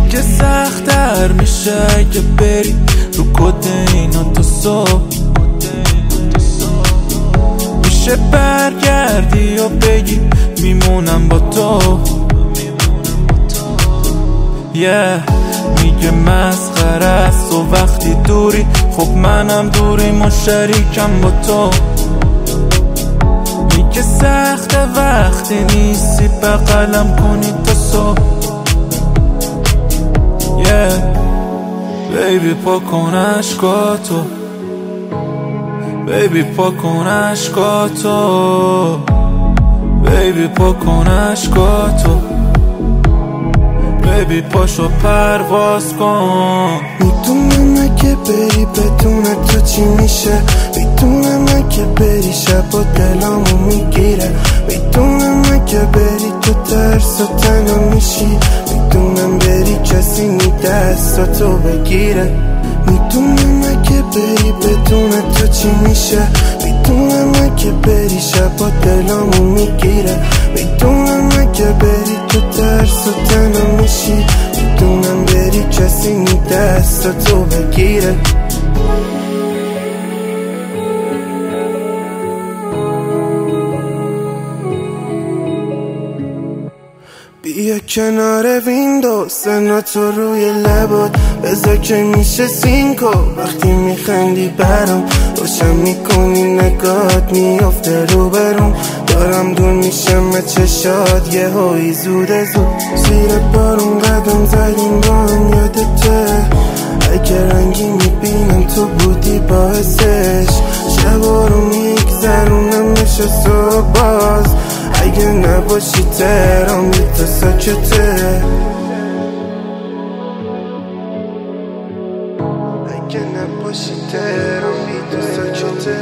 میگه سخت‌تر میشه اگه بری رو کد اینا تا صبح. میشه برگردی و بگی میمونم با تو. میگه مسخره است و وقتی دوری، خب منم دوریم و شریکم با تو. میگه سخته وقتی نیستی بغلم کنی تا صبح. بیبی پا کن عشقاتو، بیبی پا کن عشقاتو، بیبی پا کن عشقاتو، بیبی پاشو پرواز کن. میدونم اگه بری بدون تو چی میشه، میدونم اگه بری شب و دلامو میگیره، میدونم اگه بری تو ترس و تنها میشی، میدونم بری کسی نی دستاتو بگیره. میدونم اگه بری بدون تو چی میشه، میدونم اگه بری شب و دلامو میگیره، میدونم اگه بری تو ترس و تنها میشی، میدونم بری کسی نی دستاتو بگیره. بیا کنار ویندو، سناتو روی لبات بذار که میشه سینکو، وقتی میخندی برام روشن میکنی نگات میافته رو برام، دارم دور میشم چشات یه هایی زود زیر بارون قدم زدیم با هم یادته، اگه رنگی میبینم تو بودی باعثش، شبا رو میگذرونم نشه صبح باز، اگه نباشی تهران بی تو ساکته، اگه نباشی تهران بی تو ساکته،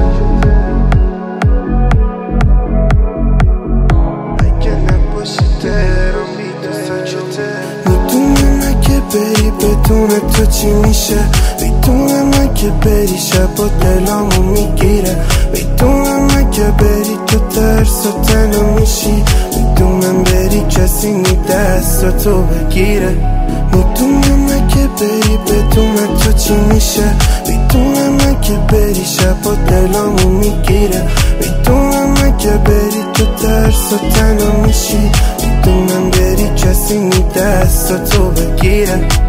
اگه نباشی تهران بی تو ساکته. میدونم اگه بری بدون تو چی میشه، میدونم اگه بری شب و دلامو میگیره، میدونم اگه بری تو ترس و تنها میشی، میدونم بری کسی نی دستاتو بگیره. میدونم اگه بری بدون تو چی میشه، میدونم اگه بری شب و دلامو میگیره، میدونم اگه بری تو ترس و تنها میشی، میدونم بری کسی نی دستاتو بگیره.